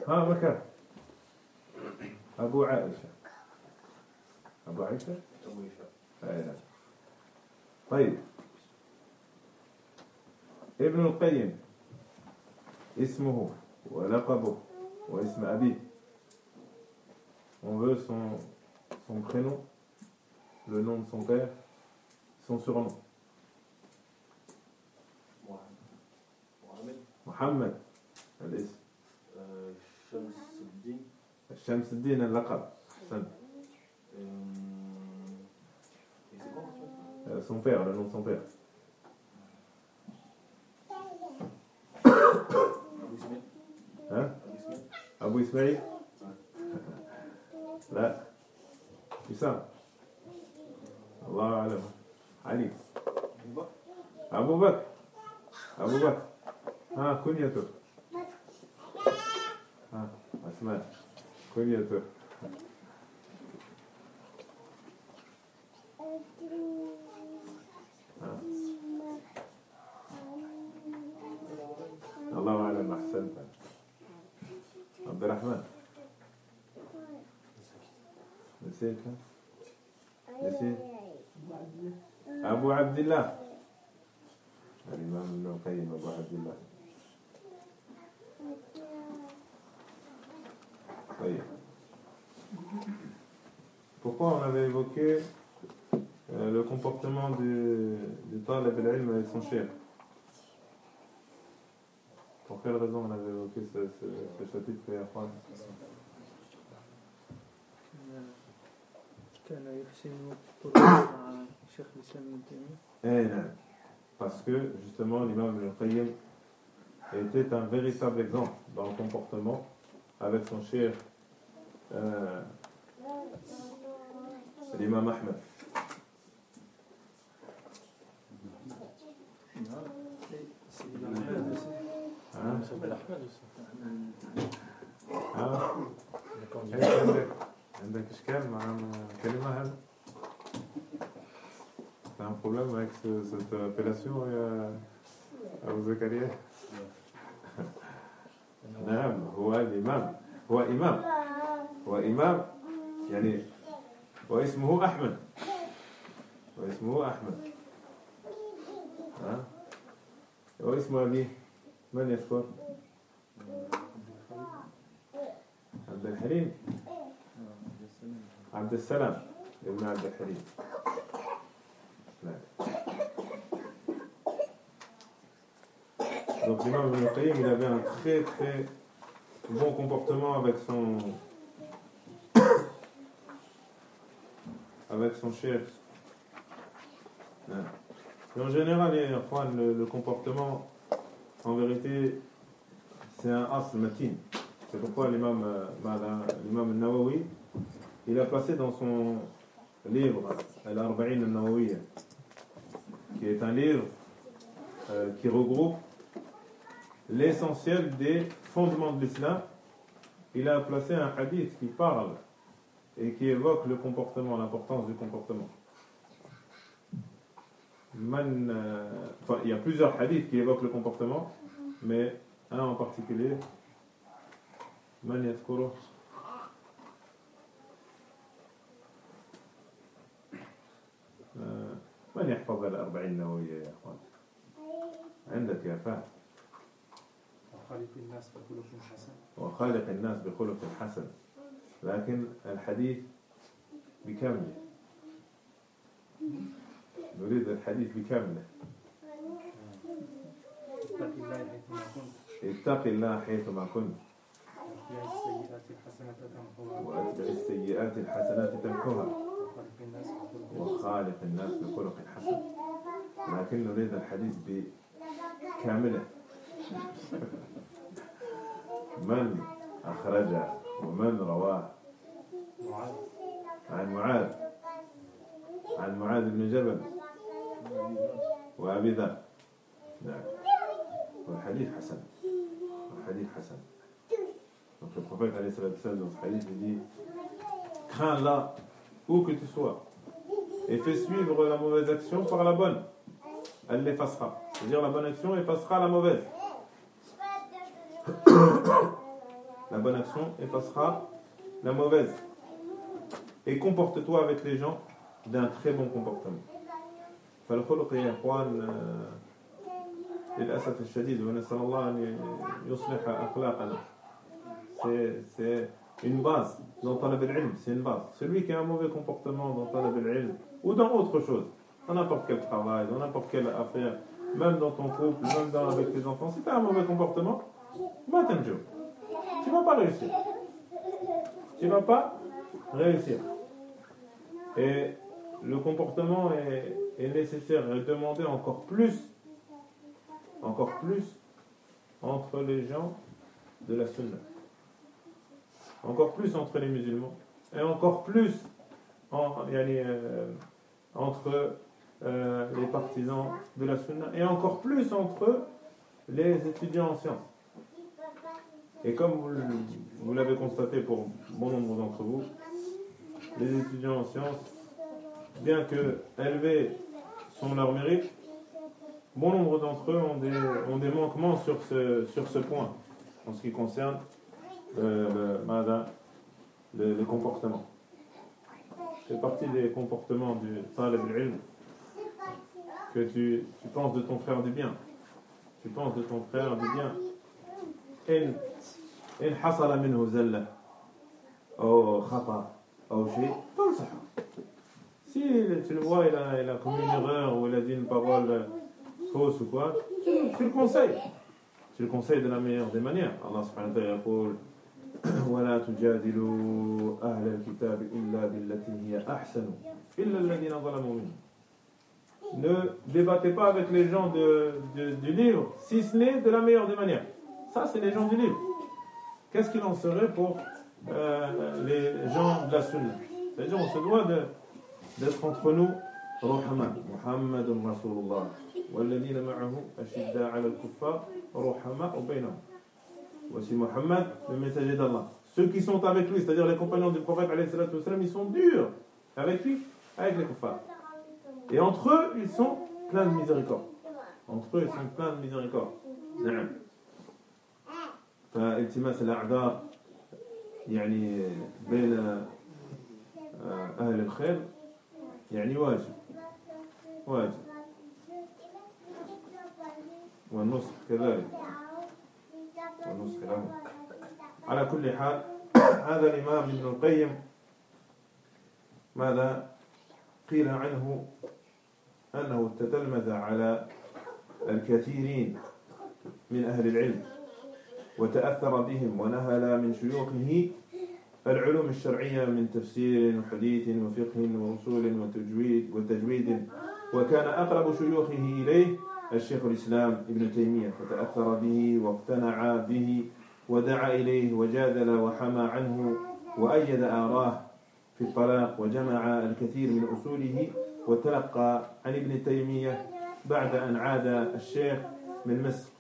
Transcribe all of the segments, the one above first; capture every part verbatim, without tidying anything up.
ها مكان أبو عائشة أبو عائشة أبو هشام. أي. طيب ابن القيم اسمه ولقبه واسم أبيه. On veut son, son prénom, le nom de son père, son surnom. محمد. محمد الاسم. شمس الدين. شمس الدين اللقب. أحسن. Son père, le nom de son père. Hein? Abu Ismail? لا. حسام. الله أعلم. علي. أبو بكر. أبو بكر. ها كنيته. ها أسماء. كنيته. الله أعلم. أحسنت. عبد الرحمن. نسيت نسيت أبو عبد الله. الإمام ابن القيم أبو عبد الله. طيب. Pourquoi on avait évoqué euh, le comportement du, du talib al-ilm avec son cheikh? Pour quelle raison on avait évoqué ce, ce, ce chapitre يا أخوان? كان يحسن الطرق مع شيخ الإسلام ابن تيمية. Eh non. Parce que justement l'imam Ibn al-Qayyim était un véritable exemple dans le comportement avec son cheikh euh, l'imam Ahmed. Hein? Ah. عندك إشكال مع الكلمة هذا؟ T'as un problème avec ce, cette appellation يا أبو زكريا؟ نعم هو الإمام هو إمام هو إمام يعني واسمه أحمد واسمه أحمد ها واسم أبيه من يذكر؟ عبد الحليم عبد السلام ابن عبد الحليم. Donc l'imam Ibn al-Qayyim, il avait un très très bon comportement avec son avec son chef. Et en général, le, le comportement, en vérité, c'est un asl matin. C'est pourquoi l'imam l'imam al-Nawawi, il a placé dans son livre Al-Arba'in al-Nawawiyya, qui est un livre euh, qui regroupe l'essentiel des fondements de l'islam. Il a placé un hadith qui parle et qui évoque le comportement, l'importance du comportement. Man, euh, enfin, il y a plusieurs hadiths qui évoquent le comportement, mais un en particulier, Man yadhkuru. من يحفظ الأربعين النووية يا أخوان؟ عندك يا فهد. وخالق الناس بخلق حسن. وخالق الناس بخلق حسن. لكن الحديث بكامله. نريد الحديث بكامله. اتق الله حيثما كنت. وأتبع السيئات الحسنات تمحوها. وخالق الناس بخلق حسن. لكن نريد الحديث بكامله. من أخرج ومن رواه؟ عن معاذ عن معاذ بن جبل وأبي ذر. نعم. والحديث حسن. والحديث حسن. Donc le prophète alayhi salatu wa sallam dans ce hadith il dit: crains-la où que tu sois et fais suivre la mauvaise action par la bonne, elle l'effacera. C'est-à-dire la bonne action effacera la mauvaise. La bonne action effacera la mauvaise. Et comporte-toi avec les gens d'un très bon comportement. فالخلق يا إخوان للأسف الشديد ونسأل الله أن يصلح أخلاقنا. C'est, c'est une base dans talab al-ilm, c'est une base. Celui qui a un mauvais comportement dans talab al-ilm ou dans autre chose, dans n'importe quel travail, dans n'importe quelle affaire, même dans ton couple, même dans, avec tes enfants, si tu as un mauvais comportement, bah t'aimes tu ne vas pas réussir. Tu ne vas pas réussir. Et le comportement est, est nécessaire et demandé encore plus, encore plus entre les gens de la sunna. Encore plus entre les musulmans. Et encore plus en, euh, entre euh, les partisans de la sunna. Et encore plus entre les étudiants en sciences. Et comme vous, vous l'avez constaté pour bon nombre d'entre vous, les étudiants en sciences, bien que élevés sont leurs mérites, bon nombre d'entre eux ont des, ont des manquements sur ce, sur ce point, en ce qui concerne euh, le, le, le comportement. C'est partie des comportements du talib al-ilm que tu, tu penses de ton frère du bien. Tu penses de ton frère du bien. إن إن حصل منه زلة أو خطأ أو شيء تنصحه. Si tu le vois, il a, il a commis une erreur ou il a dit une parole fausse ou quoi, tu, tu le conseilles. Tu le conseilles de la meilleure des manières. Allah subhanahu wa ta'ala يقول ولا تجادلوا أهل الكتاب إلا بالتي هي أحسن إلا الذين ظلموا منهم. Ne débattez pas avec les gens de, de, du livre, si ce n'est de la meilleure des manières. Ça, c'est les gens du livre. Qu'est-ce qu'il en serait pour euh, les gens de la sunna? C'est-à-dire, on se doit de, d'être entre nous رحماء محمد رسول الله والذين معه أشداء على الكفار رحماء بينهم. Voici Mohammed, le messager d'Allah. Ceux qui sont avec lui, c'est-à-dire les compagnons du prophète, ils sont durs avec lui, avec les kuffars. Et entre eux, ils sont pleins de miséricorde. Entre eux, ils sont pleins de miséricorde. نعم. فالتماس الأعذار يعني بين أهل الخير يعني واجب واجب والنصح كذلك والنصح لهم. على كل حال هذا الإمام ابن القيم ماذا قيل عنه أنه تتلمذ على الكثيرين من أهل العلم وتأثر بهم ونهل من شيوخه العلوم الشرعية من تفسير وحديث وفقه وأصول وتجويد وتجويد وكان أقرب شيوخه إليه الشيخ الإسلام ابن تيمية فتأثر به واقتنع به ودعا إليه وجادل وحمى عنه وأيد آراه في الطلاق وجمع الكثير من أصوله وتلقى عن ابن تيمية بعد أن عاد الشيخ من مصر.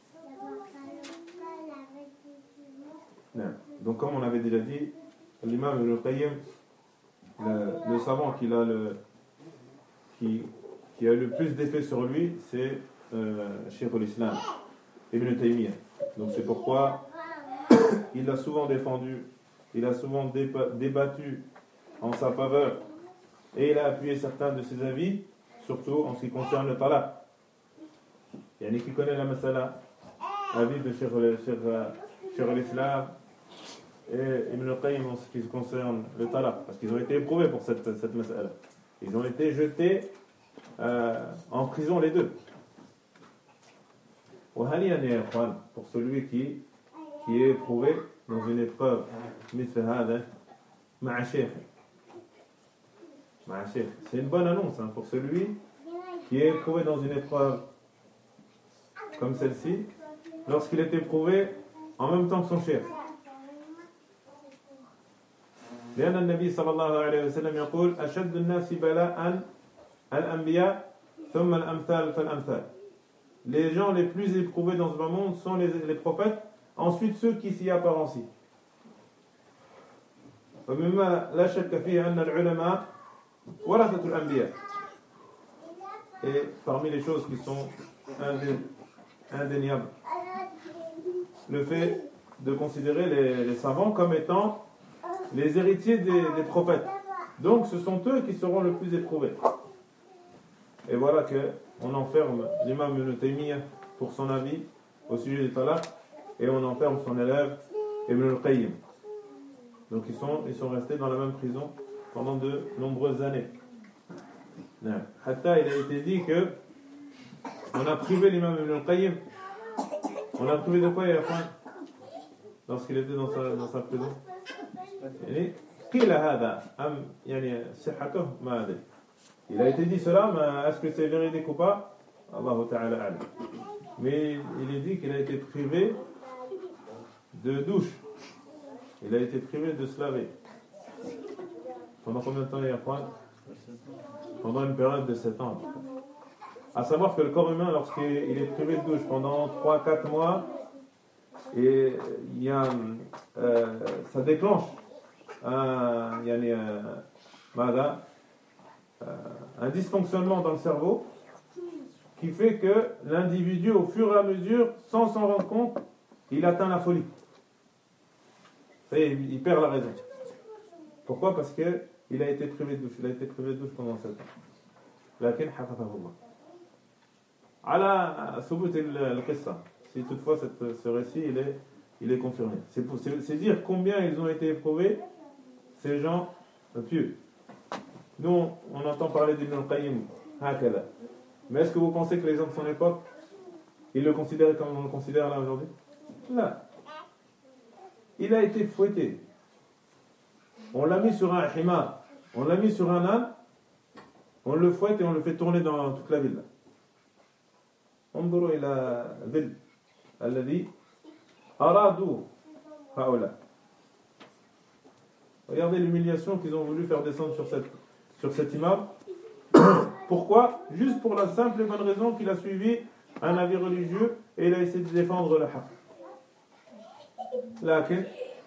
Non. Donc comme on avait déjà dit, l'imam Ibn al-Qayyim, le, le savant qui a le, qui, qui a le plus d'effet sur lui, c'est euh, Cheikh al-Islam, Ibn Taymiyyah. Donc c'est pourquoi il a souvent défendu, il a souvent déba- débattu en sa faveur et il a appuyé certains de ses avis, surtout en ce qui concerne le talaq. Il y en a qui connaît la masala, l'avis de Cheikh al-Islam et Ibn al-Qayyim en ce qui concerne le talaq, parce qu'ils ont été éprouvés pour cette, cette masala. Ils ont été jetés euh, en prison les deux. Pour celui qui, qui est éprouvé dans une épreuve, c'est une bonne annonce hein, pour celui qui est éprouvé dans une épreuve comme celle-ci, lorsqu'il est éprouvé en même temps que son chef. لأن النبي صلى الله عليه وسلم يقول أشد الناس بلاء الأنبياء ثم الأمثال فالأمثال. Les gens les plus éprouvés dans ce bas monde sont les, les prophètes, ensuite ceux qui s'y apparencient. ومما لا شك فيه أن العلماء ورثة الأنبياء. Et parmi les choses qui sont indéniables, le fait de considérer les, les savants comme étant les héritiers des, des prophètes. Donc ce sont eux qui seront le plus éprouvés. Et voilà qu'on enferme l'imam Ibn Taymiyyah pour son avis au sujet du talaq, et on enferme son élève Ibn al-Qayyim. Donc ils sont, ils sont restés dans la même prison pendant de nombreuses années. Hatta, il a été dit que on a privé l'imam Ibn al-Qayyim. On a privé de quoi, il a fait lorsqu'il était dans sa, dans sa prison. Il a été dit cela, mais est-ce que c'est véridique ou pas? Allahu Ta'ala alam. Mais il est dit qu'il a été privé de douche. Il a été privé de se laver. Pendant combien de temps il a fait? Pendant une période de sept ans. À savoir que le corps humain, lorsqu'il est privé de douche pendant trois à quatre mois, et il y a, euh, ça déclenche un, il y a un, un dysfonctionnement dans le cerveau qui fait que l'individu, au fur et à mesure, sans s'en rendre compte, il atteint la folie. Ça y est, il perd la raison. Pourquoi? Parce qu'il a été privé de douche. Il a été privé de douche pendant sept ans. Lakin hafadhahu Allah. Ala thubut al-qissa. Si toutefois cette, ce récit il est, il est confirmé. C'est, pour, c'est, c'est dire combien ils ont été éprouvés, ces gens pieux. Nous, on entend parler d'Ibn al-Qayyim, hakala. Mais est-ce que vous pensez que les gens de son époque, ils le considéraient comme on le considère là aujourd'hui? Là. Il a été fouetté. On l'a mis sur un himar. On l'a mis sur un âne. On le fouette et on le fait tourner dans toute la ville. انظروا إلى ذل الذي أرادوا هؤلاء. Regardez l'humiliation qu'ils ont voulu faire descendre sur, cette, sur cet imam. Pourquoi? Juste pour la simple et bonne raison qu'il a suivi un avis religieux et il a essayé de défendre le haqq. Lakin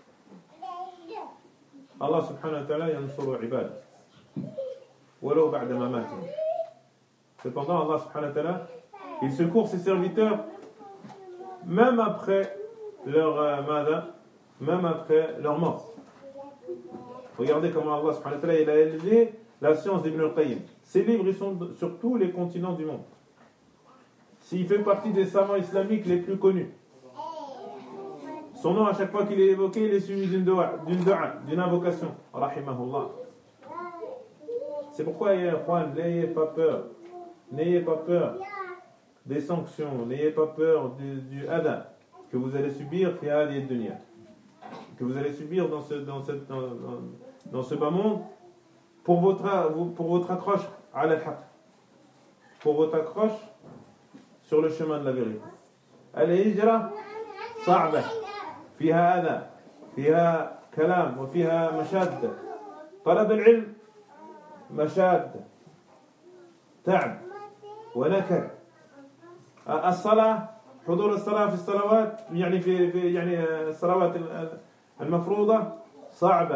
Allah subhanahu wa ta'ala yansuru ibad walau ba'da mamatihim. Cependant Allah subhanahu wa ta'ala il secourt ses serviteurs même après leur euh, mada, même après leur mort. Regardez comment Allah subhanahu wa ta'ala il a élevé la science d'Ibn al-Qayyim. Ces livres ils sont sur tous les continents du monde. S'il fait partie des savants islamiques les plus connus. Son nom à chaque fois qu'il est évoqué il est suivi d'une dua, d'une, dua, d'une invocation. Rahimahullah. C'est pourquoi n'ayez pas peur. N'ayez pas peur des sanctions, n'ayez pas peur du, du adha que vous allez subir que vous allez subir dans ce, dans cette, dans, dans, dans ce bas monde pour votre, pour votre accroche à al-haq, pour votre accroche sur le chemin de la vérité. Al-hijra صعبة فيها أذى فيها كلام وفيها مشادة. طلب العلم مشادة تعب ونكد. الصلاة حضور الصلاة في الصلوات يعني في, في يعني الصلوات المفروضة صعبة.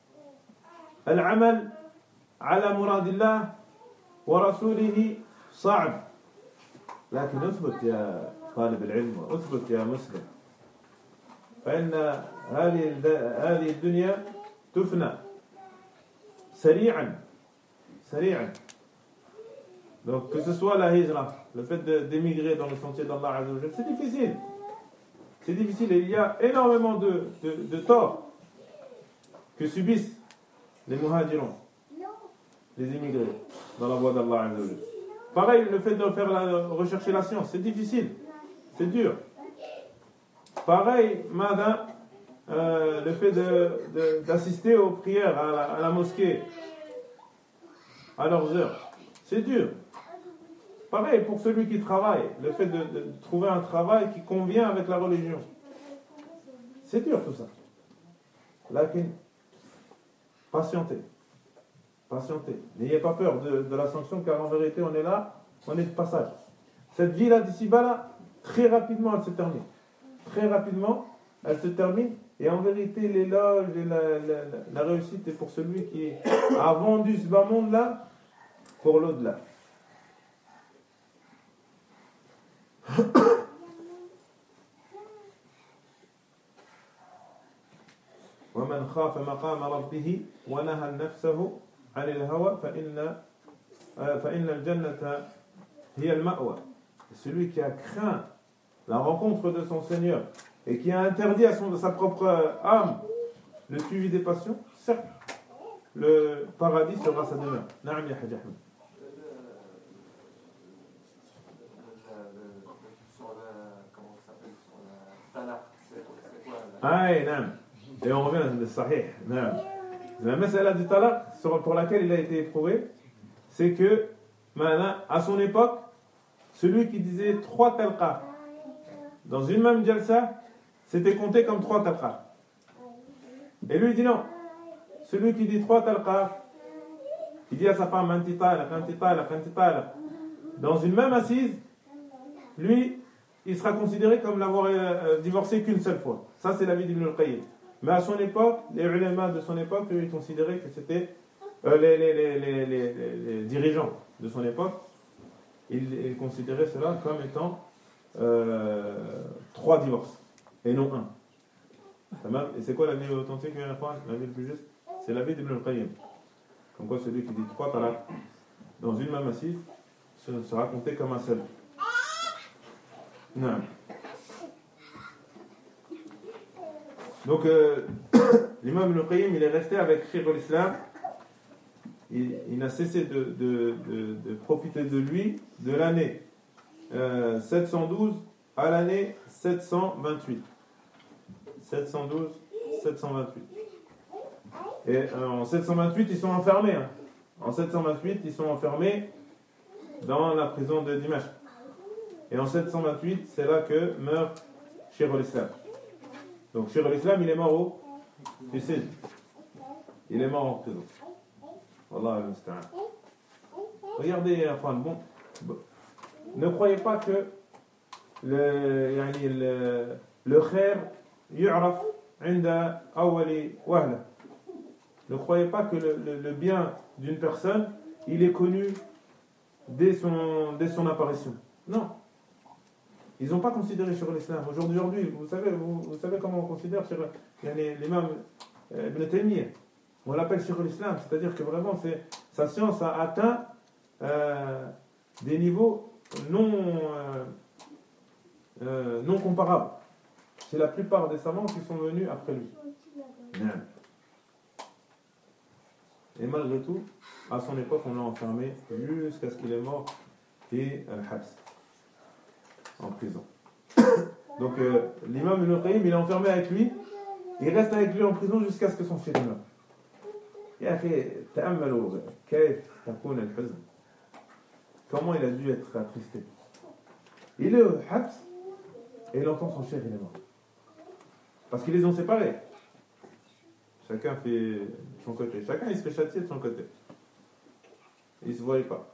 العمل على مراد الله ورسوله صعب. لكن اثبت يا طالب العلم واثبت يا مسلم فإن هذه هذه الدنيا تفنى سريعا سريعا. Donc que ce soit la hijra, le fait de, d'émigrer dans le sentier d'Allah Azza wa Jalla, c'est difficile. C'est difficile et il y a énormément de, de, de torts que subissent les muhajirons, les immigrés dans la voie d'Allah Azza wa Jalla. Pareil, le fait de faire la, rechercher la science, c'est difficile, c'est dur. Pareil, madame, euh, le fait de, de, d'assister aux prières à la, à la mosquée à leurs heures, c'est dur. Pareil pour celui qui travaille, le fait de, de trouver un travail qui convient avec la religion. C'est dur tout ça. Lakin, patientez. Patientez. N'ayez pas peur de, de la sanction car en vérité on est là, on est de passage. Cette vie-là d'ici-bas là, très rapidement elle se termine. Très rapidement elle se termine et en vérité l'éloge et la, la, la réussite est pour celui qui a vendu ce bas monde-là pour l'au-delà. ومن خاف مقام ربه ونهى نفسه عن الهوى فإن فإن الجنة هي المأوى. Celui qui a craint la rencontre de son Seigneur et qui a interdit à, son, à sa propre âme le suivi des passions, certes, le paradis sera sa demeure. Naam ya Hajj Ahmed. Sur la, comment ça s'appelle, sur la talaq, c'est quoi la... Ah, naam. Et on revient à Sahih. Naam. La mas'ala du talaq pour laquelle il a été éprouvé, c'est que, maintenant, à son époque, celui qui disait trois talqas dans une même jalsa, c'était compté comme trois talqas. Et lui il dit non. Celui qui dit trois talqas, qui dit à sa femme anti talaq, anti talaq, anti talaq, dans une même assise, lui, il sera considéré comme l'avoir euh, divorcé qu'une seule fois. Ça, c'est l'avis d'Ibn al-Qayyim. Mais à son époque, les ulémas de son époque, lui, ils considéraient que c'était euh, les, les, les, les, les, les, les dirigeants de son époque, ils, ils considéraient cela comme étant euh, trois divorces et non un. Et c'est quoi l'avis authentique, l'avis le plus juste? C'est l'avis d'Ibn al-Qayyim. Comme quoi celui qui dit trois talaq dans une même assise sera compté comme un seul. Non. Donc, euh, l'imam Ibn al-Qayyim, il est resté avec Cheikh al-Islam. Il, il n'a cessé de, de, de, de profiter de lui de l'année euh, sept cent douze à l'année sept cent vingt-huit. sept cent douze, sept cent vingt-huit. Et euh, en sept cent vingt-huit, ils sont enfermés. Hein. En sept cent vingt-huit, ils sont enfermés dans la prison de Dimashq. Et en sept cent vingt-huit, c'est là que meurt Cheikh al-Islam. Donc Cheikh al-Islam, il est mort où? Tu sais, il est mort en prison. Wallah al-Musta'an. Regardez, enfin, bon, bon, ne croyez pas que le, yani, le, le khair yu'raf inda awali wahla. Ne croyez pas que le, le, le bien d'une personne, il est connu dès son, dès son apparition. Non. Ils n'ont pas considéré sur l'islam. Aujourd'hui, vous savez, vous, vous savez comment on considère sur l'imam Ibn Taymiyyah. On l'appelle sur l'islam, c'est-à-dire que vraiment, c'est, sa science a atteint euh, des niveaux non, euh, euh, non comparables. C'est la plupart des savants qui sont venus après lui. Et malgré tout, à son époque, on l'a enfermé jusqu'à ce qu'il est mort et al-Habs, en prison. Donc euh, l'imam Ibn al-Qayyim, il est enfermé avec lui, il reste avec lui en prison jusqu'à ce que son fils meure. يا أخي تأملوا كيف تكون الحزن. Comment il a dû être attristé. Il est au Habs et il entend son cher, il est mort. Parce qu'ils les ont séparés. Chacun fait de son côté. Chacun il se fait châtier de son côté. Il ne se voyait pas.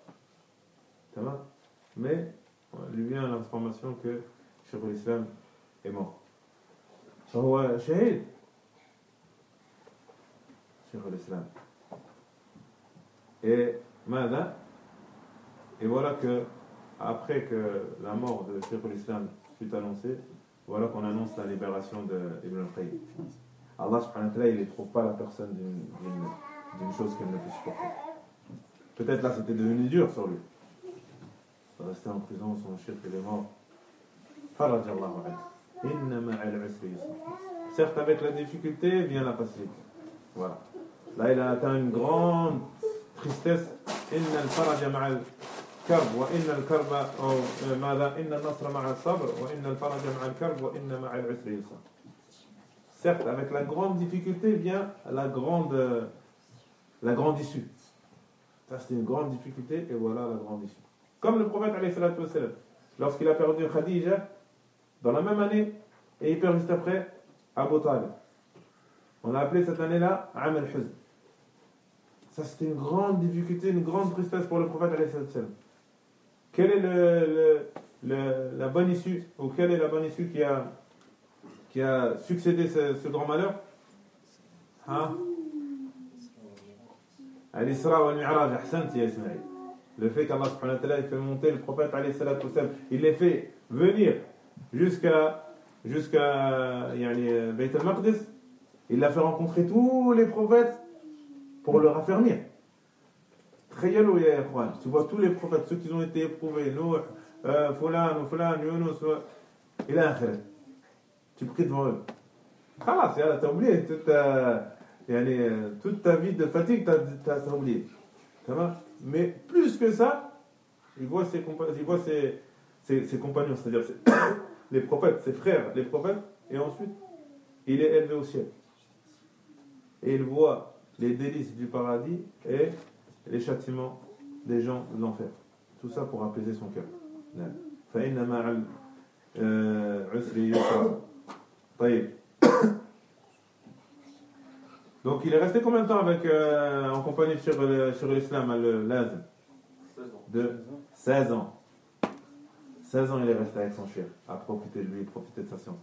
Mais lui vient l'information que Cheikh al-Islam est mort. فهو شهيد Cheikh al-Islam. Et ماذا? Et voilà que après que la mort de Cheikh al-Islam fut annoncée, voilà qu'on annonce la libération d'Ibn al-Qayyim. Allah subhanahu wa ta'ala, il ne trouve pas la personne d'une, d'une, d'une chose qu'elle ne peut supporter. Peut-être là c'était devenu dur sur lui. Il est resté en prison, son cheikh il est mort. Farajallahu anhu. Inna ma'al usri yusra. Certes, avec la difficulté vient la facilité. Voilà. Là, il a atteint une grande tristesse. Inna al-faraja ma'al karb wa inna al-karba ou mada inna al-nasra ma'al sabr wa inna al-faraja ma'al karb wa inna ma'al usri yusra. Certes, avec la grande difficulté vient la grande, la grande issue. Ça, c'était une grande difficulté et voilà la grande issue. Comme le prophète, alayhi salatu wassalam, lorsqu'il a perdu Khadija, dans la même année, et il perd juste après Abu Talib. On a appelé cette année-là Am al-Huzn. Ça, c'était une grande difficulté, une grande tristesse pour le prophète, alayhi salatu wassalam. Quelle est le, le, le, la bonne issue, ou quelle est la bonne issue qui a qui a succédé ce, ce grand malheur? Hein? Al-Isra wa al-Mi'raj, ahsant ya Ismaïl. Le fait qu'Allah subhanahu wa ta'ala il fait monter le prophète alayhi salatu wassalam, il les fait venir jusqu'à jusqu'à yani, Bayt al-Maqdis, Il l'a fait rencontrer tous les prophètes pour le raffermir. Tkhayalou ya ikhwan, tu vois tous les prophètes, ceux qui ont été éprouvés, Nouh, euh, Fulan, Fulan, Yunus, il a akhir. Tu pries devant eux. Ah, c'est là, t'as oublié toute ta, toute ta vie de fatigue, t'as, t'as, t'as oublié. Ça va? Mais plus que ça, il voit ses, il voit ses, ses, ses compagnons, c'est-à-dire ses, les prophètes, ses frères, les prophètes, et ensuite, il est élevé au ciel. Et il voit les délices du paradis et les châtiments des gens de l'enfer. Tout ça pour apaiser son cœur. فإن مع العسر يسرا. طيب. Donc il est resté combien de temps avec, euh, en compagnie sur, sur l'islam, le Lazim? De seize ans. seize ans il est resté avec son cher, à profiter de lui, profiter de sa science.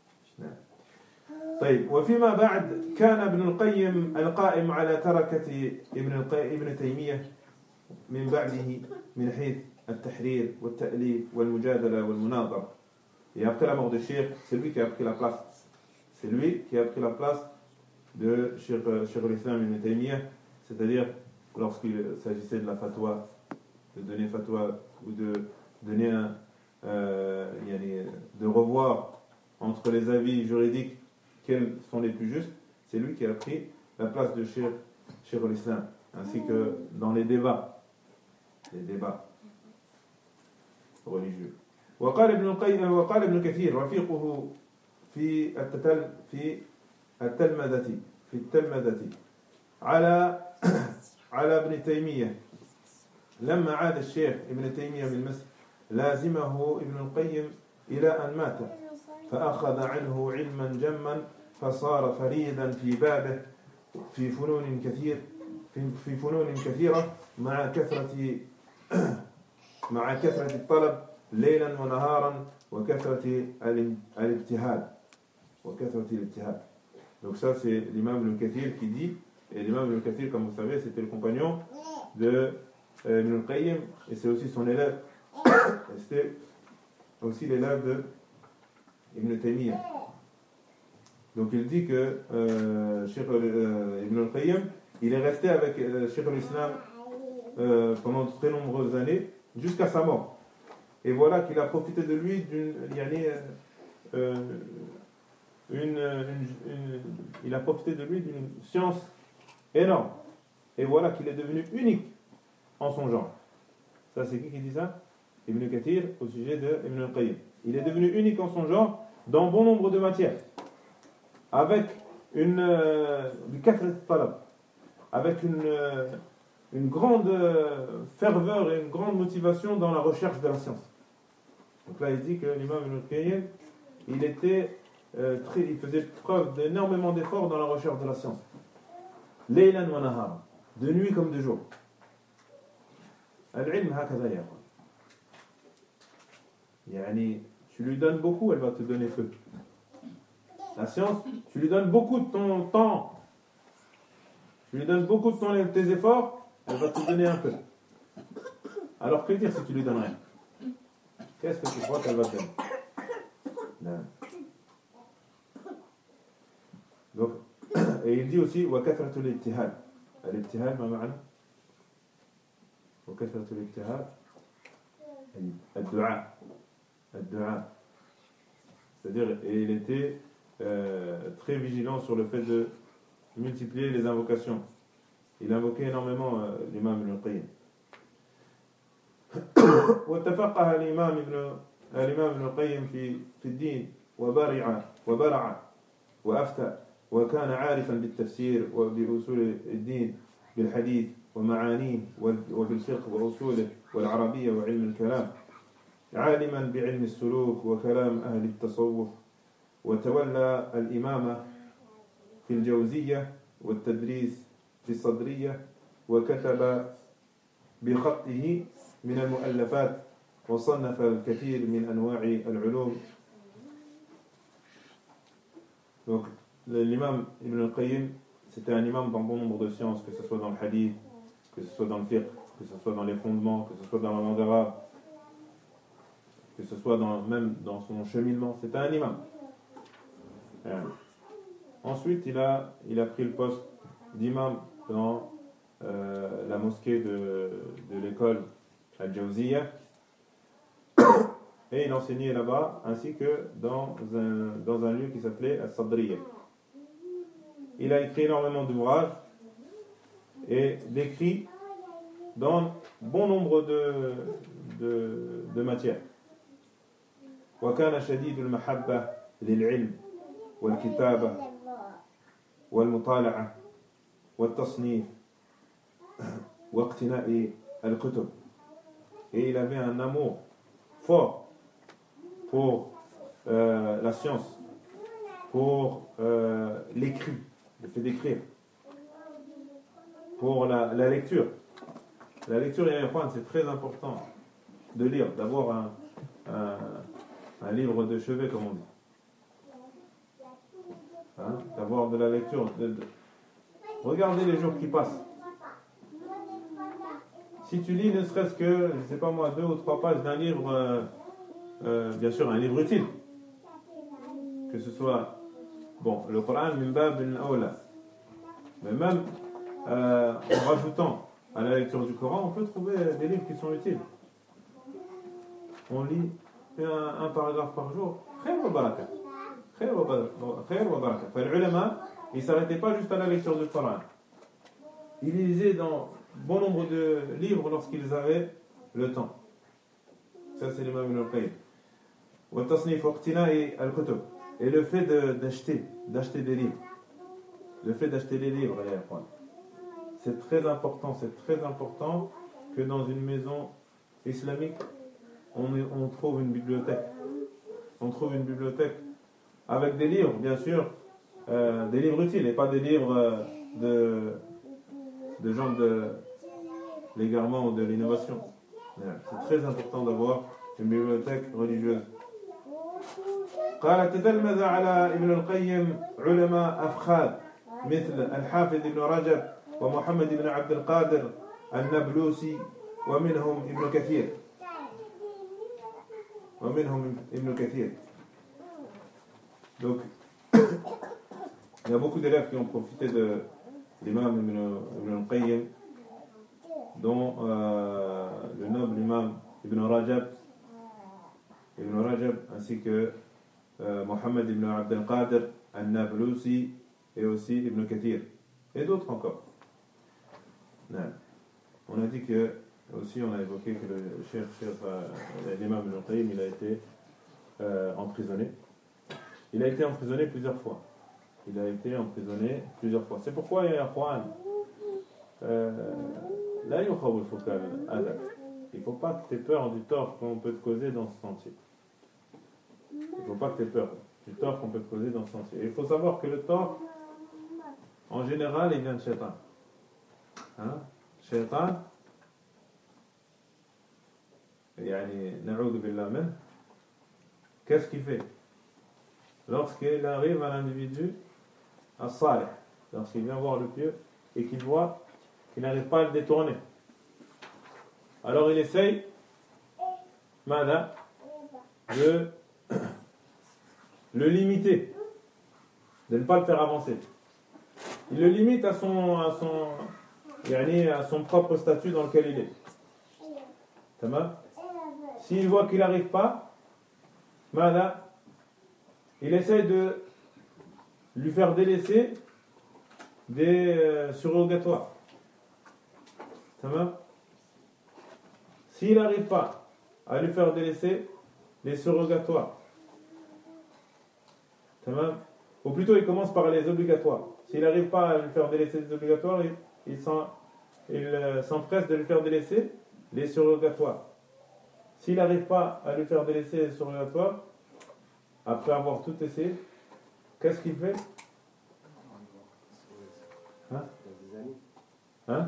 طيب وفيما بعد كان ابن القيم القائم على تركة ابن القيم ابن تيمية من بعده من حيث التحرير والتأليف والمجادلة والمناظرة. Et après la mort de Cheikh, c'est lui qui a pris la place. C'est lui qui a pris la place de Cheikh al-Islam ibn Taymiyyah, c'est-à-dire lorsqu'il s'agissait de la fatwa, de donner fatwa ou de donner un, euh, de revoir entre les avis juridiques quels sont les plus justes, c'est lui qui a pris la place de Cheikh, Cheikh al-Islam, ainsi que dans les débats, les débats religieux. وقال ابن القيم وقال ابن كثير رفيقه في التتل في التلمذة في التلمذة على على ابن تيمية لما عاد الشيخ ابن تيمية من مصر لازمه ابن القيم إلى أن مات فأخذ عنه علما جما فصار فريدا في بابه في فنون كثير في, في فنون كثيرة مع كثرة مع كثرة الطلب ليلا ونهارا وكثرة الابتهال وكثرة الابتهال. Donc ça c'est l'imam Ibn Kathir qui dit, et l'imam Ibn Kathir comme vous savez c'était le compagnon de euh, Ibn al-Qayyim et c'est aussi son élève et c'était aussi l'élève de Ibn Taymiyyah. Donc il dit que euh, Cheikh euh, Ibn al-Qayyim il est resté avec euh, Cheikh al-Islam euh, pendant de très nombreuses années jusqu'à sa mort. Et voilà qu'il a profité de lui d'une euh, une, une, une, il a profité de lui d'une science énorme. Et voilà qu'il est devenu unique en son genre. Ça c'est qui qui dit ça? Ibn Kathir au sujet de Ibn al-Qayyim. Il est devenu unique en son genre dans bon nombre de matières. Avec une euh, du kathrat talab, avec une euh, une grande euh, ferveur et une grande motivation dans la recherche de la science. Donc là, il dit que l'imam Ibn al-Qayyim, il était euh, très, il faisait preuve d'énormément d'efforts dans la recherche de la science. Laylan wa nahara, de nuit comme de jour. Al-ilm hakadha ya akhi. Yani, tu lui donnes beaucoup, elle va te donner peu. La science, tu lui donnes beaucoup de ton temps, tu lui donnes beaucoup de ton, tes efforts, elle va te donner un peu. Alors que dire si tu lui donnes rien? Qu'est-ce que tu crois qu'elle va te donner? Non. Donc, et il dit aussi وكثرة الابتهال. الابتهال ما معنى؟ وكثرة الابتهال الدعاء. الدعاء. C'est-à-dire, et il était euh, très vigilant sur le fait de multiplier les invocations. Il invoquait énormément euh, l'imam Ibn al-Qayyim. وتفقه الإمام ابن الإمام ابن القيم في في الدين وبرع وبرع وأفتى وكان عارفا بالتفسير وبأصول الدين بالحديث ومعانيه وبالفقه وأصوله والعربية وعلم الكلام عالما بعلم السلوك وكلام أهل التصوف وتولى الإمامة في الجوزية والتدريس في الصدرية وكتب بخطه من المؤلفات وصنف الكثير من أنواع العلوم. Donc l'imam Ibn al-Qayyim c'était un imam dans bon nombre de sciences, que ce soit dans le hadith, que ce soit dans le fiqh, que ce soit dans les fondements, que ce soit dans la langue arabe, que ce soit dans, même dans son cheminement. C'était un imam. Ensuite, il a, il a pris le poste d'imam dans euh, la mosquée de, de l'école Al-Jawziyya et il enseignait là-bas ainsi que dans un, dans un lieu qui s'appelait Al-Sadriya. Il a écrit énormément d'ouvrages et d'écrits dans bon nombre de, de, de matières. وكان شديد المحبة للعلم والكتابة والمطالعة والتصنيف واقتناء الكتب. Et il avait un amour fort pour euh, la science, pour euh, l'écrit, le fait d'écrire, pour la, la lecture. La lecture, c'est très important de lire, d'avoir un, un, un livre de chevet, comme on dit. Hein, d'avoir de la lecture. De, de... Regardez les jours qui passent. Si tu lis ne serait-ce que, je ne sais pas moi, deux ou trois pages d'un livre, euh, euh, bien sûr un livre utile, que ce soit, bon, le Coran, min bab al-awla, mais même euh, en rajoutant à la lecture du Coran, on peut trouver des livres qui sont utiles. On lit un, un paragraphe par jour, khair wa baraka, khair wa baraka. Enfin, les ulama, ils ne s'arrêtaient pas juste à la lecture du Coran. Ils lisaient dans bon nombre de livres lorsqu'ils avaient le temps. Ça, c'est l'imam Ibn al-Qayyim. Et le fait de, d'acheter, d'acheter des livres. Le fait d'acheter des livres, c'est très important, c'est très important que dans une maison islamique, on, est, on trouve une bibliothèque. On trouve une bibliothèque avec des livres, bien sûr, euh, des livres utiles et pas des livres euh, de, de gens de l'égarement ou de l'innovation. C'est très important d'avoir une bibliothèque religieuse. قال تتلمذ على ابن القيم علماء أفخاذ مثل الحافظ ابن رجب ومحمد بن عبد القادر النبلوسي ومنهم ابن كثير ومنهم ابن كثير. Donc, il y a beaucoup d'élèves qui ont profité de l'imam Ibn al-Qayyim, dont euh, le noble imam Ibn Rajab, Ibn Rajab ainsi que euh, Mohammed ibn Abd al-Qadir al-Nablusi et aussi Ibn Kathir et d'autres encore. Non. On a dit que aussi on a évoqué que le cher, cher euh, l'imam Ibn al-Qayyim il a été euh, emprisonné. Il a été emprisonné plusieurs fois. Il a été emprisonné plusieurs fois. C'est pourquoi il y a Juan. Là, il ne faut pas que tu aies peur du tort qu'on peut te causer dans ce sentier. Il ne faut pas que tu aies peur du tort qu'on peut te causer dans ce sentier. Et il faut savoir que le tort, en général, il vient de Shaitan. Hein? Shaitan, qu'est-ce qu'il fait? Lorsqu'il arrive à l'individu, à Salih, lorsqu'il vient voir le pieux et qu'il voit qu'il n'arrive pas à le détourner, alors il essaye Mada, de le limiter, de ne pas le faire avancer. Il le limite à son, à son, à son propre statut dans lequel il est. Tamam. S'il voit qu'il n'arrive pas, Mada, il essaye de lui faire délaisser des euh, surrogatoires. Tamam. S'il n'arrive pas à lui faire délaisser les surrogatoires, tamam, ou plutôt il commence par les obligatoires. S'il n'arrive pas à lui faire délaisser les obligatoires, il, il, s'en, il euh, s'empresse de lui faire délaisser les surrogatoires. S'il n'arrive pas à lui faire délaisser les surrogatoires, après avoir tout essayé, qu'est-ce qu'il fait? Hein? Hein?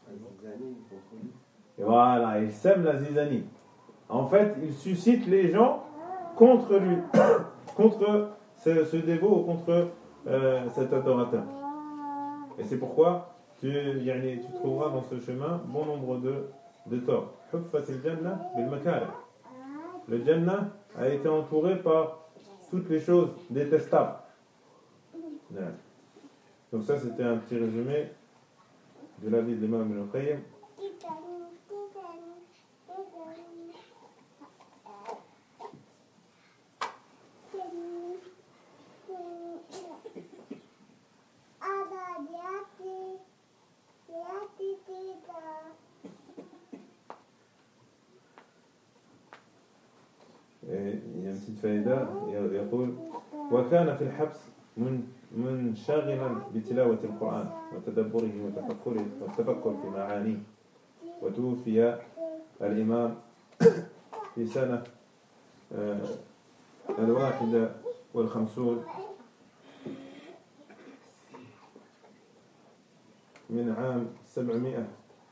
Et voilà, il sème la zizanie. En fait, il suscite les gens contre lui, contre ce, ce dévot ou contre euh, cet adorateur. Et c'est pourquoi tu, yani, tu trouveras dans ce chemin bon nombre de, de torts. Le Jannah a été entouré par toutes les choses détestables. Ouais. Donc ça c'était un petit résumé de la vie de l'imam Ibn al-Qayyim. Il y a une petite faïda, يقول وكان في الحبس منشغلا بتلاوة القرآن وتدبره وتفكره والتفكر في معانيه وتوفي الإمام في سنة الواحدة والخمسون من عام سبعمائة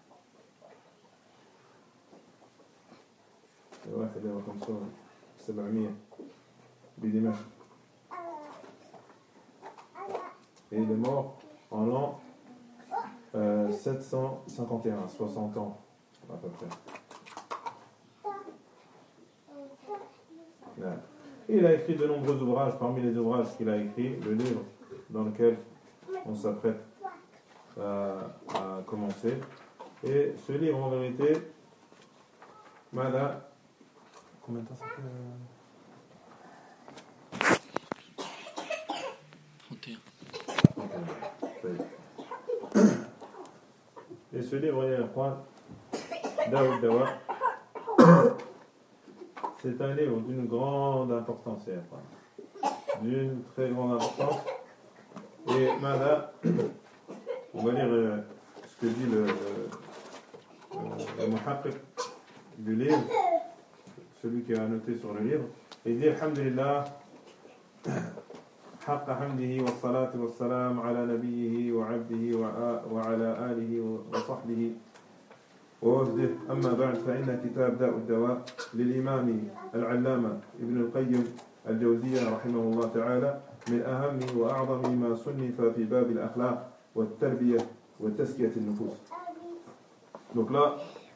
الواحدة وخمسون سبعمائة بدمشق. Et il est mort en l'an euh, sept cent cinquante et un, soixante ans à peu près. Là. Et il a écrit de nombreux ouvrages. Parmi les ouvrages qu'il a écrits, le livre dans lequel on s'apprête à, à commencer. Et ce livre, en vérité, Mala. Combien de temps ça fait? Et ce livre, il y a Daoud Dawa. C'est un livre d'une grande importance, d'une très grande importance. Et maintenant, on va lire euh, ce que dit le, le, le muhaqqiq du livre, celui qui a noté sur le livre. Il dit Alhamdulillah. حق حمده والصلاة والسلام على نبيه وعبده وعلى آله وصحبه ووفده. أما بعد فإن كتاب داء الدواء للإمام العلامة ابن القيم الجوزية رحمه الله تعالى من أهم وأعظم ما صنف في باب الأخلاق والتربية وتزكية النفوس. Donc là,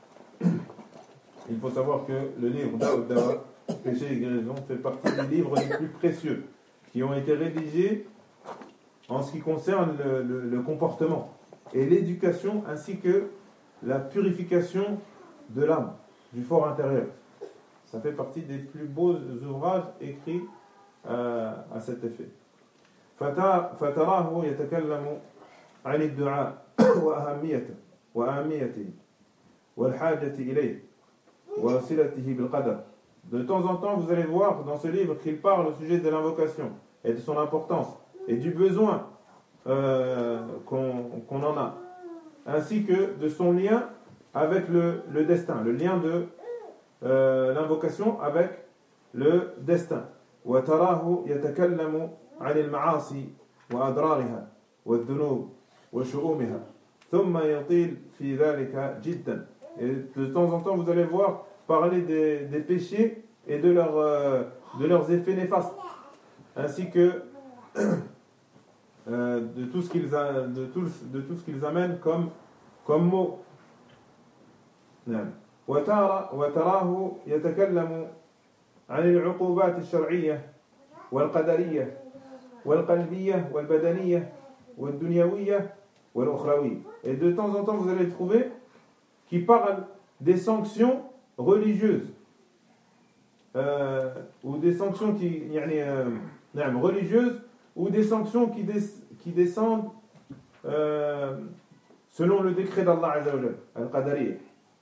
il faut savoir que le livre Da'u Dawa, Péché et guérison, fait partie des livres les plus précieux qui ont été rédigés en ce qui concerne le, le, le comportement et l'éducation ainsi que la purification de l'âme, du fort intérieur. Ça fait partie des plus beaux ouvrages écrits euh, à cet effet. فَتَرَاهُ يَتَكَلَّمُ عَنِ الدُّعَاءِ وَأَهَمِّيَتِهِ وَأَهَمِّيَتِهِ وَالْحَاجَةِ إِلَيْهِ وَصِلَتِهِ بِالْقَدَرِ. De temps en temps, vous allez voir dans ce livre qu'il parle au sujet de l'invocation et de son importance et du besoin euh, qu'on, qu'on en a, ainsi que de son lien avec le, le destin, le lien de euh, l'invocation avec le destin. وَتَرَاهُ يَتَكَلَّمُ عَنِ الْمَعَاصِي وَأَضْرَارِهَا وَالذُّنُوبِ وَشُؤُومِهَا ثُمَّ يَطِيلُ فِي ذَلِكَ جِدًّا. Et de temps en temps, vous allez voir parler des, des péchés et de, leur, euh, de leurs effets néfastes, ainsi que euh, de, tout ce qu'ils a, de, tout, de tout ce qu'ils amènent comme, comme mots. وتراه يتكلم عن العقوبات الشرعية والقدرية والقلبية والبدنية والدنيوية والأخروية. Et de temps en temps, vous allez trouver qui parle des sanctions religieuses euh, ou des sanctions qui yani, euh, religieuses ou des sanctions qui, des, qui descendent euh, selon le décret d'Allah Azza wa Jal, al-Qadariyya,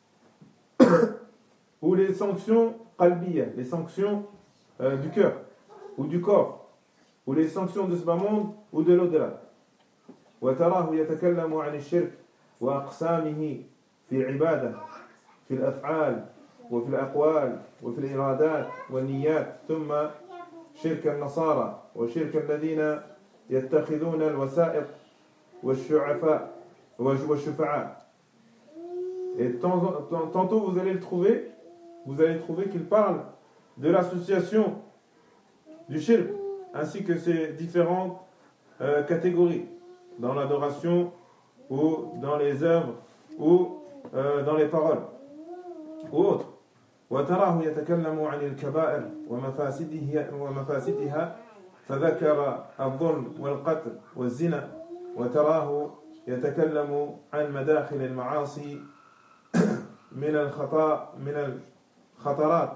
ou les sanctions qalbiyya, les sanctions euh, du cœur ou du corps, ou les sanctions de ce bas monde ou de l'au-delà. وتراه يتكلم عن الشرك وأقسامه في العبادة في الأفعال وفي الأقوال وفي الإرادات والنيات ثم شرك النصارى وشرك الذين يتخذون الوسائط والشعفاء والشفعاء. Et tantôt vous allez le trouver, vous allez trouver qu'il parle de l'association du shirk ainsi que ses différentes euh, catégories dans l'adoration ou dans les œuvres ou euh, dans les paroles ou autres. وتراه يتكلم عن الكبائر ومفاسدها ومفاسدها فذكر الظلم والقتل والزنا وتراه يتكلم عن مداخل المعاصي من الخطا من الخطرات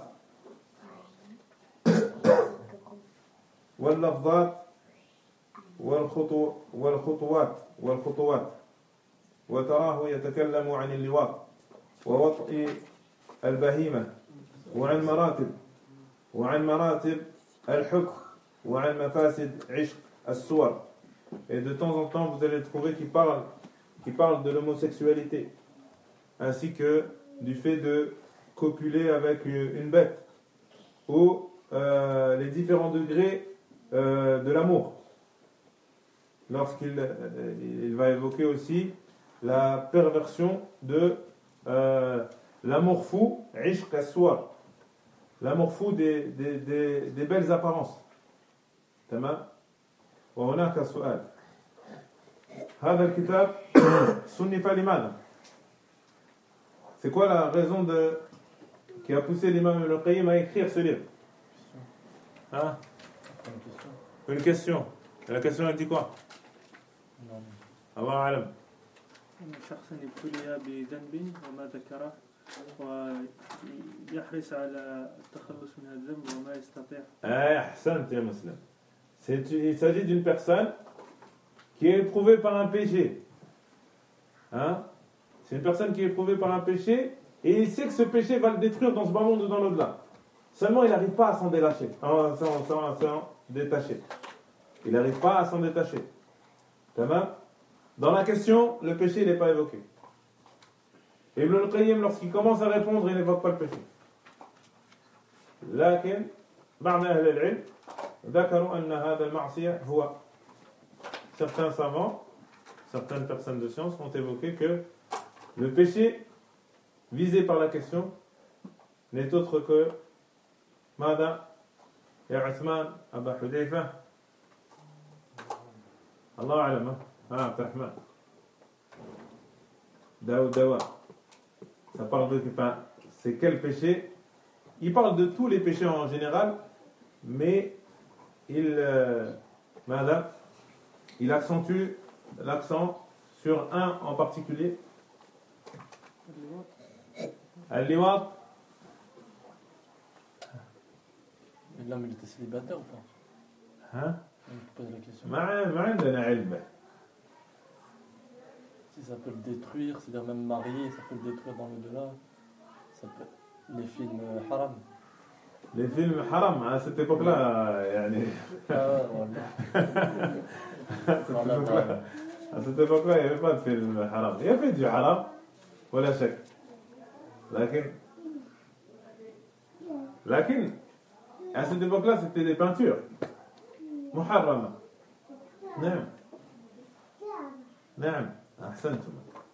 واللفظات والخطو والخطوات والخطوات وتراه يتكلم عن اللواط ووطئ البهيمة وعن مراتب وعن مراتب الحكم وعن مفاسد عشق الصور. Et de temps en temps vous allez trouver qu'il parle, qu'il parle de l'homosexualité ainsi que du fait de copuler avec une bête ou euh, les différents degrés euh, de l'amour. Lorsqu'il euh, il va évoquer aussi la perversion de euh, l'amour fou, ishq as-suwar, l'amour fou des, des, des, des belles apparences. تمام. وهناك سؤال. هذا الكتاب صنف لماذا؟ C'est quoi la raison de qui a poussé l'imam Ibn al-Qayyim à écrire ce livre? Hein? Une question. Et la question elle dit quoi? الله أعلم. شخص ابتلي بذنب وما ذكره ويحرص على التخلص من الذنب وما يستطيع. أحسنت يا مسلم. C'est, il s'agit d'une personne qui est éprouvée par un péché. Hein? C'est une personne qui est éprouvée par un péché et il sait que ce péché va le détruire dans ce bas monde ou dans l'au-delà. Seulement il n'arrive pas à s'en détacher. À s'en, s'en, s'en détacher. Il n'arrive pas à s'en détacher. Tamam? Dans la question, le péché n'est pas évoqué. Et Ibn al-Qayyim, lorsqu'il commence à répondre, il n'évoque pas le péché. لكن بعض أهل العلم ذكروا أن هذا المعصية هو. Certains savants, certaines personnes de science ont évoqué que le péché visé par la question n'est autre que ماذا يا عثمان أبا حذيفة الله أعلم. Ah, Abdelrahman. Daou Dawa. Ça parle de. Enfin, c'est quel péché? Il parle de tous les péchés en général, mais il. Euh, Madame, il accentue l'accent sur un en particulier. Al-Liwat. L'homme, il était célibataire ou pas? Hein? On pose la question. ما عندنا علم. Si ça peut le détruire, c'est-à-dire même marié, ça peut le détruire dans l'au-delà. Ça peut... Les films euh, haram. Les films haram, à cette époque-là, يعني... Ah ouais, voilà. À cette époque-là, il n'y avait pas de film haram. Il y avait du haram, ولا شك. لكن لكن à cette époque-là, c'était des peintures. محرمة. نعم. نعم. أحسنتم.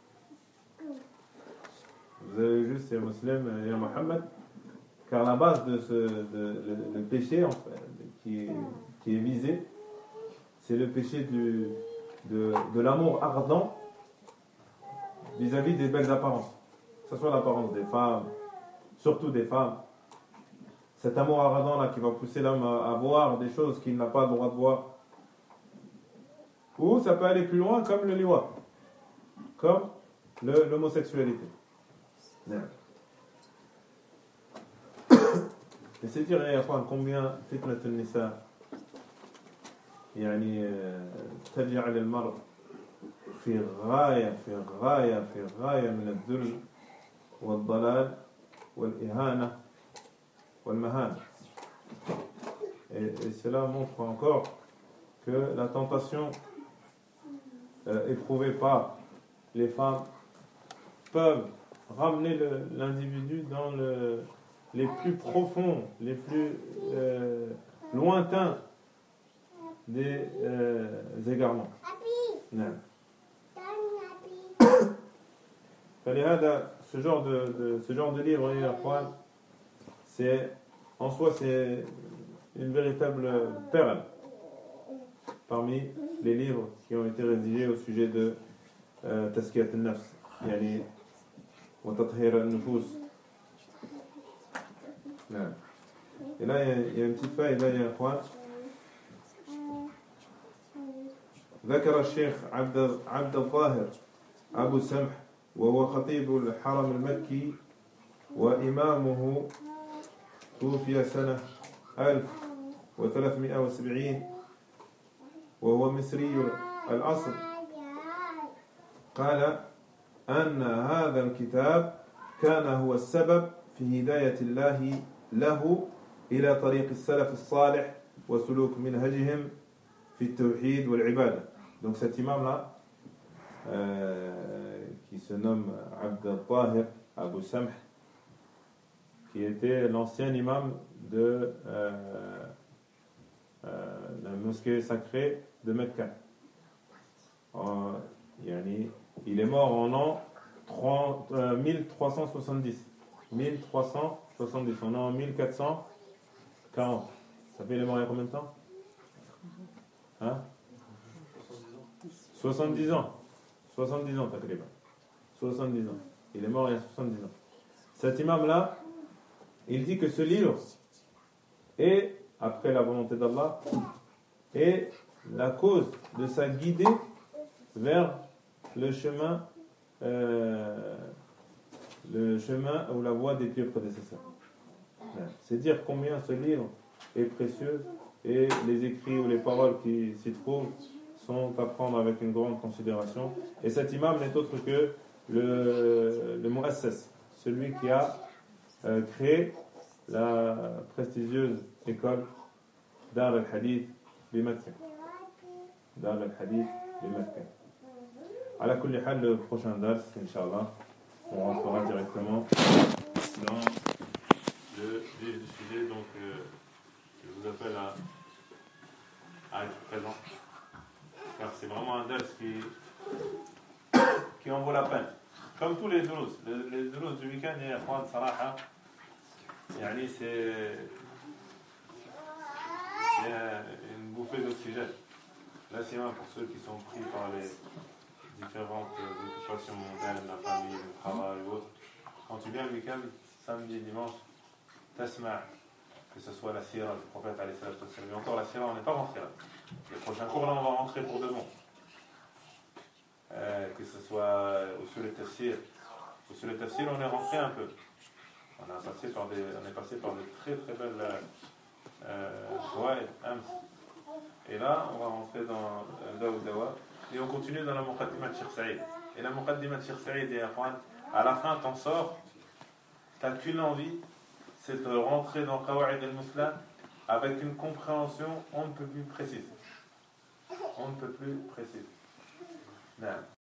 Vous avez juste ces musulmans, ya Mohammed, car la base de ce de, le, le péché en fait, qui, qui est visé, c'est le péché du, de, de l'amour ardent vis-à-vis des belles apparences, que ce soit l'apparence des femmes, surtout des femmes. Cet amour ardent là qui va pousser l'homme à, à voir des choses qu'il n'a pas le droit de voir. Ou ça peut aller plus loin comme le liwat, comme le, l'homosexualité. Et c'est dire يا اخوان combien فتنة النساء يعني تجعل المرء في غاية في غاية في غاية من الذل والضلال والإهانة والمهانة. Et, et cela montre encore que la tentation euh, éprouvée par les femmes peuvent ramener le, l'individu dans le, les plus profonds, les plus euh, lointains des euh, égarements. Non. فلهذا ce genre de, de ce genre de livre, c'est en soi c'est une véritable perle parmi les livres qui ont été rédigés au sujet de تزكية النفس يعني وتطهير النفوس. نعم. Et là il y a une petite faille là, il y a quoi? ذكر الشيخ عبد عبد الظاهر أبو سمح وهو خطيب الحرم المكي وإمامه، توفي سنة ألف وثلاثمائة وسبعين وهو مصري الأصل، قال أن هذا الكتاب كان هو السبب في هداية الله له إلى طريق السلف الصالح وسلوك منهجهم في التوحيد والعبادة. Donc cet imam-là, euh, qui se nomme Abd al-Tahir Abu Samh, qui était l'ancien imam de euh, euh, la mosquée sacrée de Mecca. En, yani, il est mort en l'an trente, euh, mille trois cent soixante-dix. mille trois cent soixante-dix. On est en mille quatre cent quarante. Ça fait il est mort il y a combien de temps? Hein? soixante-dix ans. soixante-dix ans, takriban. soixante-dix ans. Il est mort il y a soixante-dix ans. Cet imam-là, il dit que ce livre est, après la volonté d'Allah, est la cause de sa guidée vers le chemin, euh, le chemin ou la voie des pieux prédécesseurs. C'est dire combien ce livre est précieux et les écrits ou les paroles qui s'y trouvent sont à prendre avec une grande considération. Et cet imam n'est autre que le, le mu'assis, celui qui a euh, créé la prestigieuse école Dar al-Hadith de Mecca. Dar al-Hadith de Mecca. À la kulli hal, le prochain dars, Inch'Allah, on rentrera directement dans le vif du sujet. Donc, euh, je vous appelle à, à être présent, car c'est vraiment un dars qui, qui en vaut la peine. Comme tous les durus. Les, les durus du week-end, et Ikhwan, Saraha, yani c'est, c'est une bouffée d'oxygène. Là, c'est un pour ceux qui sont pris par les différentes occupations mondaines, la famille, le travail ou autre. Quand tu viens le week-end, samedi, dimanche, tasma', que ce soit la sira du prophète, mais encore la sira, on n'est pas rentré là. Les prochains cours, là, on va rentrer pour de bon. Euh, que ce soit au sur le tafsir. Au sur le tafsir, on est rentré un peu. On, a passé par des, on est passé par de très très belles fawaid, ams. Et là, on va rentrer dans Daoud Dawa. Et on continue dans la Muqaddimat de Cheikh Saïd. Et la Muqaddimat de Cheikh Saïd, et à la fin, t'en sors, t'as qu'une envie, c'est de rentrer dans Qawaid al-Musla avec une compréhension on ne peut plus précise. On ne peut plus précise.